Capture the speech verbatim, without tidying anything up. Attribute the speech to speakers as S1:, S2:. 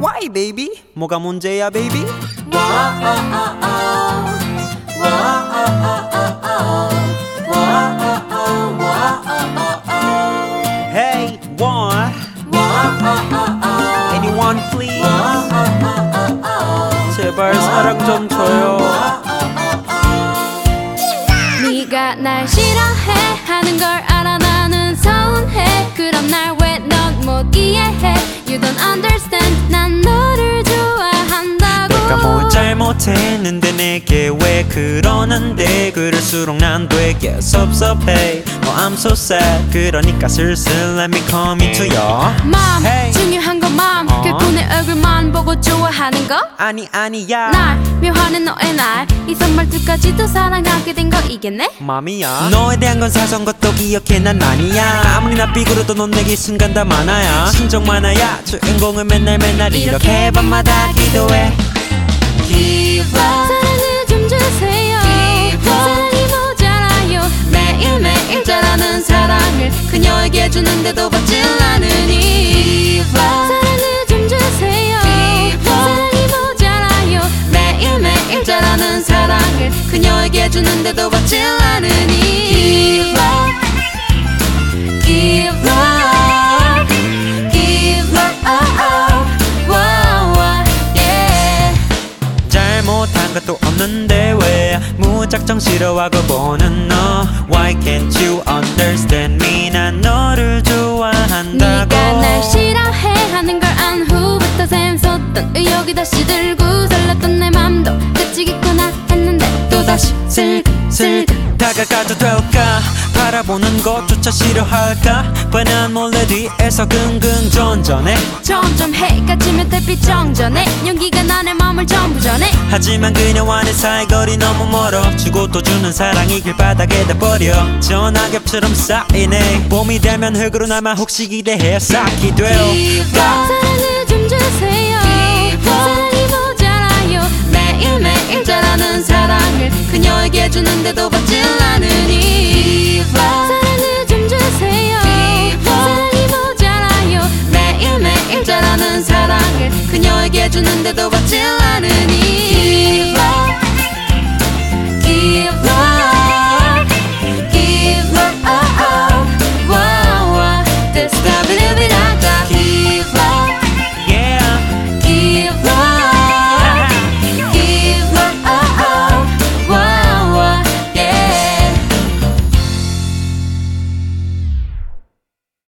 S1: Why baby? 뭐가 문제야 baby? Hey, one. Anyone please? 제발 사랑 좀 줘요.
S2: 네가 날 싫어해 하는 걸 알아 나는 서운해. 그럼 날 왜 넌 못 이해해? You don't understand. 난 너를 좋아한다고.
S1: 내가 뭘 잘못했는데 내게 왜 그러는데 그럴수록 난 되게 섭섭해. Oh I'm so sad. 그러니까 슬슬 let me come into your
S2: 맘
S1: hey.
S2: 중요한 건 맘.
S1: 어?
S2: 결코 내 얼굴만 보고 좋아하는 거
S1: 아니 아니야.
S2: 날 묘하는 너의 날 이 선물들까지도 사랑하게 된 거 이겠네?
S1: 맘이야. 너에 대한 건 사소한 것도 기억해 난 아니야. 아무리 나 삐그러도 넌 내게 순간 다 많아야. 신정 많아야 주인공을 맨날 맨날 이렇게 밤마다 기도해. Give up.
S2: 사랑을 좀 주세요. 사랑이 모자라요. 매일매일 자라는 사랑을 그녀에게 주는데도 받질 않으니 사랑을 좀 주세요. 사랑이 모자라요. 매일매일 자라는 사랑을 그녀에게 주는데도 받질 않으니 Give up. Give up. Wow, yeah.
S1: 잘못한 것도 없는데 왜 무작정 싫어하고 보는 너. Why can't you understand me? 난 너를 좋아한다고.
S2: 네가 날 싫어해 하는 걸 안 후부터 샘솟던 의욕이 다시 들고 설렜던 내 맘도 그치겠구나 했는데 또다시 슬슬
S1: 다가가도 될까? 바라보는 것조차 싫어할까? 뻔한 몰래 뒤에서 긍긍전전해.
S2: 점점 해가 지면 달빛 정전해. 용기가 나의 마음을 전부 전해.
S1: 하지만 그녀와 내 사이거리 너무 멀어. 주고 또 주는 사랑이 길바닥에다 버려. 전화겹처럼 쌓이네. 봄이 되면 흙으로 남아 혹시 기대해 쌓기 돼요.
S2: 사랑을 좀 주세요. 사랑이 모자라요. 매일매일 자라는 사랑을 그녀에게 주는데도 받질 않으니 사랑을 좀 주세요. 사랑이 모자라요. 매일매일 자라는 사랑을 그녀에게 주는데도 받질 않으니